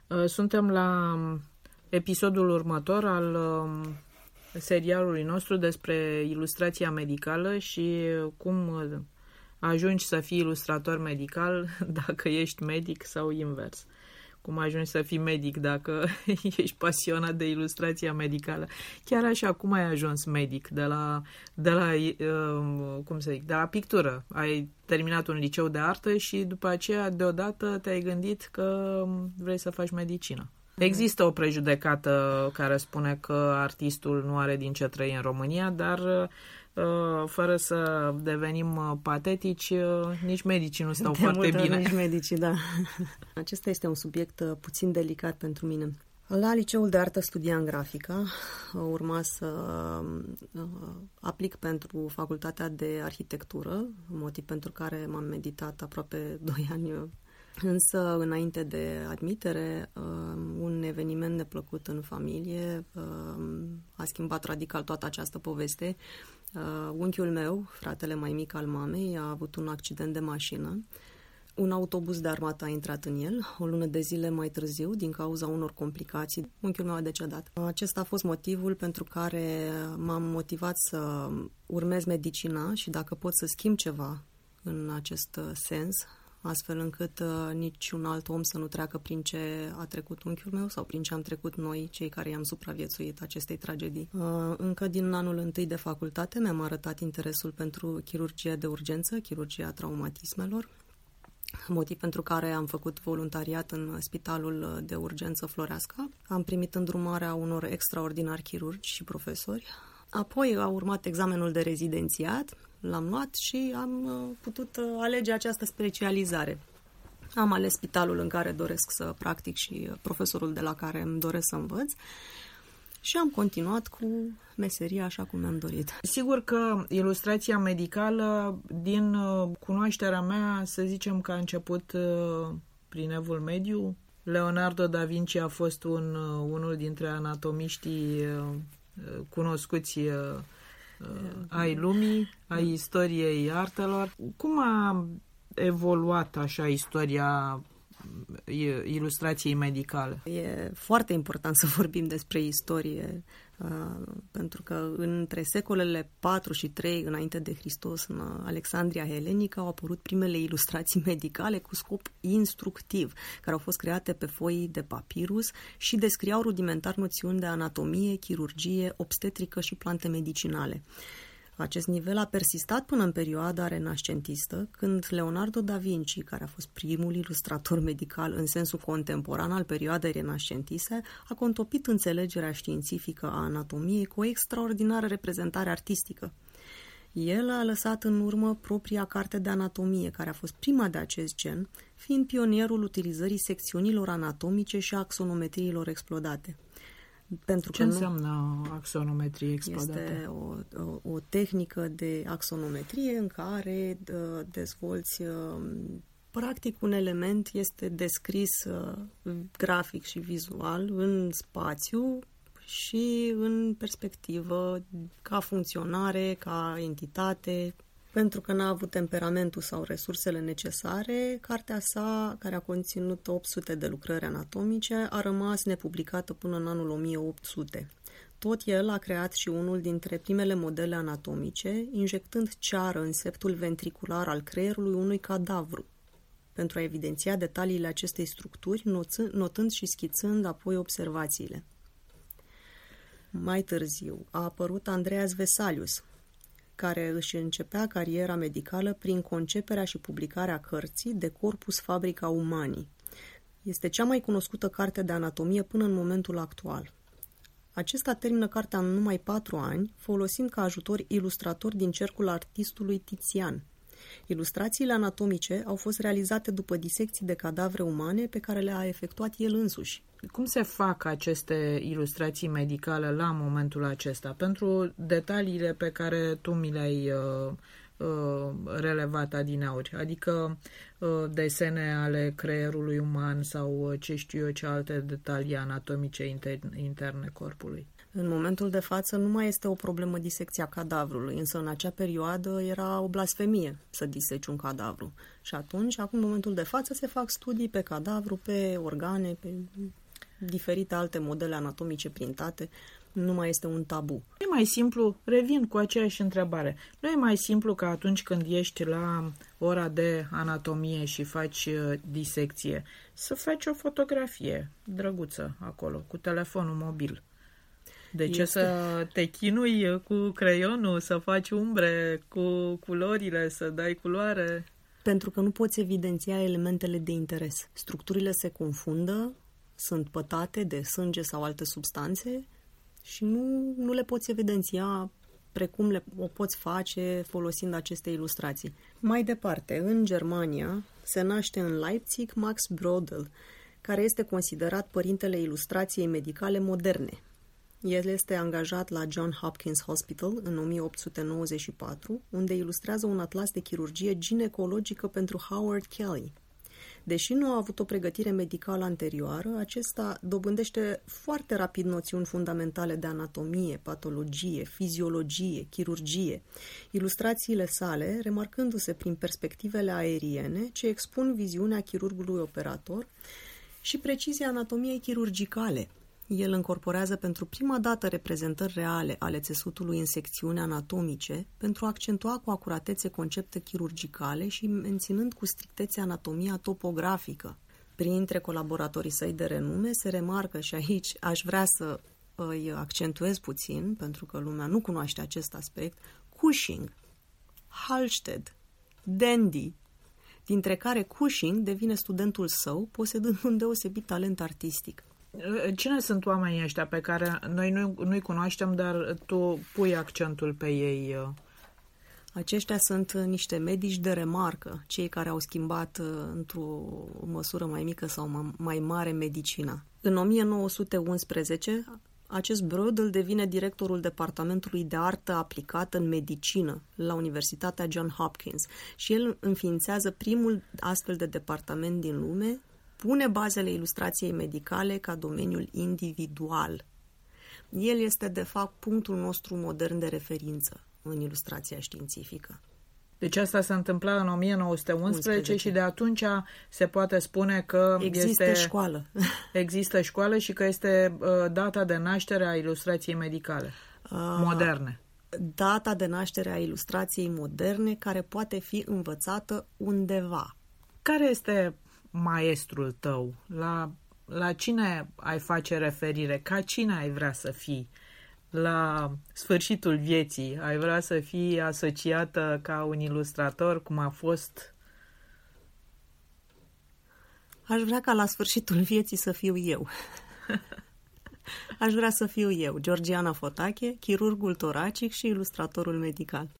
Suntem la episodul următor al serialului nostru despre ilustrația medicală și cum ajungi să fii ilustrator medical dacă ești medic sau invers. Cum ajungi să fii medic dacă ești pasionat de ilustrația medicală. Chiar așa, cum ai ajuns medic de la pictură? Ai terminat un liceu de artă și după aceea deodată te-ai gândit că vrei să faci medicină. Există o prejudecată care spune că artistul nu are din ce trăi în România, dar fără să devenim patetici, nici medicii nu stau foarte bine. Nici medicii, da. Acesta este un subiect puțin delicat pentru mine. La liceul de artă studiam grafică, urma să aplic pentru facultatea de arhitectură, motiv pentru care m-am meditat aproape 2 ani. Însă, înainte de admitere, un eveniment neplăcut în familie a schimbat radical toată această poveste. Unchiul meu, fratele mai mic al mamei, a avut un accident de mașină. Un autobuz de armată a intrat în el. O lună de zile mai târziu, din cauza unor complicații, unchiul meu a decedat. Acesta a fost motivul pentru care m-am motivat să urmez medicina și dacă pot să schimb ceva în acest sens, astfel încât niciun alt om să nu treacă prin ce a trecut unchiul meu sau prin ce am trecut noi, cei care i-am supraviețuit acestei tragedii. Încă din anul întâi de facultate mi-am arătat interesul pentru chirurgia de urgență, chirurgia traumatismelor, motiv pentru care am făcut voluntariat în Spitalul de Urgență Floreasca. Am primit îndrumarea unor extraordinari chirurgi și profesori. Apoi a urmat examenul de rezidențiat, l-am luat și am putut alege această specializare. Am ales spitalul în care doresc să practic și profesorul de la care îmi doresc să învăț și am continuat cu meseria așa cum mi-am dorit. Sigur că ilustrația medicală, din cunoașterea mea, să zicem că a început prin Evul Mediu. Leonardo da Vinci a fost unul dintre anatomiștii cunoscuți ai lumii, ai istoriei artelor. Cum a evoluat așa istoria ilustrației medicale? E foarte important să vorbim despre istorie, pentru că între secolele 4 și 3 înainte de Hristos, în Alexandria Helenică, au apărut primele ilustrații medicale cu scop instructiv, care au fost create pe foi de papirus și descriau rudimentar noțiuni de anatomie, chirurgie, obstetrică și plante medicinale. Acest nivel a persistat până în perioada renascentistă, când Leonardo da Vinci, care a fost primul ilustrator medical în sensul contemporan al perioadei renascentiste, a contopit înțelegerea științifică a anatomiei cu o extraordinară reprezentare artistică. El a lăsat în urmă propria carte de anatomie, care a fost prima de acest gen, fiind pionierul utilizării secțiunilor anatomice și axonometriilor explodate. Ce înseamnă axonometrie explodată? Este o tehnică de axonometrie în care dezvolți practic un element, este descris grafic și vizual în spațiu și în perspectivă, ca funcționare, ca entitate. Pentru că n-a avut temperamentul sau resursele necesare, cartea sa, care a conținut 800 de lucrări anatomice, a rămas nepublicată până în anul 1800. Tot el a creat și unul dintre primele modele anatomice, injectând ceară în septul ventricular al creierului unui cadavru, pentru a evidenția detaliile acestei structuri, notând și schițând apoi observațiile. Mai târziu a apărut Andreas Vesalius, care își începea cariera medicală prin conceperea și publicarea cărții De Corpus Fabrica Humani. Este cea mai cunoscută carte de anatomie până în momentul actual. Acesta termină cartea în numai 4 ani, folosind ca ajutor ilustrator din cercul artistului Tizian. Ilustrațiile anatomice au fost realizate după disecții de cadavre umane pe care le-a efectuat el însuși. Cum se fac aceste ilustrații medicale la momentul acesta? Pentru detaliile pe care tu mi le-ai relevat adineauri, adică desene ale creierului uman sau ce știu eu ce alte detalii anatomice interne corpului. În momentul de față nu mai este o problemă disecția cadavrului, însă în acea perioadă era o blasfemie să diseci un cadavru. Și atunci, acum, în momentul de față, se fac studii pe cadavru, pe organe, pe diferite alte modele anatomice printate. Nu mai este un tabu. Nu e mai simplu, revin cu aceeași întrebare, nu e mai simplu că atunci când ești la ora de anatomie și faci disecție, să faci o fotografie drăguță acolo, cu telefonul mobil? De ce să te chinui cu creionul, să faci umbre cu culorile, să dai culoare? Pentru că nu poți evidenția elementele de interes. Structurile se confundă, sunt pătate de sânge sau alte substanțe și nu le poți evidenția precum o poți face folosind aceste ilustrații. Mai departe, în Germania se naște în Leipzig Max Brodel, care este considerat părintele ilustrației medicale moderne. El este angajat la John Hopkins Hospital în 1894, unde ilustrează un atlas de chirurgie ginecologică pentru Howard Kelly. Deși nu a avut o pregătire medicală anterioară, acesta dobândește foarte rapid noțiuni fundamentale de anatomie, patologie, fiziologie, chirurgie. Ilustrațiile sale, remarcându-se prin perspectivele aeriene, ce expun viziunea chirurgului operator și precizia anatomiei chirurgicale. El încorporează pentru prima dată reprezentări reale ale țesutului în secțiuni anatomice pentru a accentua cu acuratețe concepte chirurgicale și menținând cu strictețe anatomia topografică. Printre colaboratorii săi de renume se remarcă, și aici aș vrea să îi accentuez puțin, pentru că lumea nu cunoaște acest aspect, Cushing, Halsted, Dandy, dintre care Cushing devine studentul său, posedând un deosebit talent artistic. Cine sunt oamenii ăștia pe care noi nu-i cunoaștem, dar tu pui accentul pe ei? Aceștia sunt niște medici de remarcă, cei care au schimbat într-o măsură mai mică sau mai mare medicina. În 1911, acest Brodel devine directorul departamentului de artă aplicată în medicină la Universitatea John Hopkins și el înființează primul astfel de departament din lume, pune bazele ilustrației medicale ca domeniul individual. El este, de fapt, punctul nostru modern de referință în ilustrația științifică. Deci asta se întâmpla în 1911 și de atunci se poate spune că există școală. Există școală și că este data de naștere a ilustrației medicale moderne. Data de naștere a ilustrației moderne care poate fi învățată undeva. Care este maestrul tău? La cine ai face referire? Ca cine ai vrea să fii? La sfârșitul vieții ai vrea să fii asociată ca un ilustrator, cum a fost? Aș vrea ca la sfârșitul vieții să fiu eu. Aș vrea să fiu eu, Georgiana Fotache, chirurgul toracic și ilustratorul medical.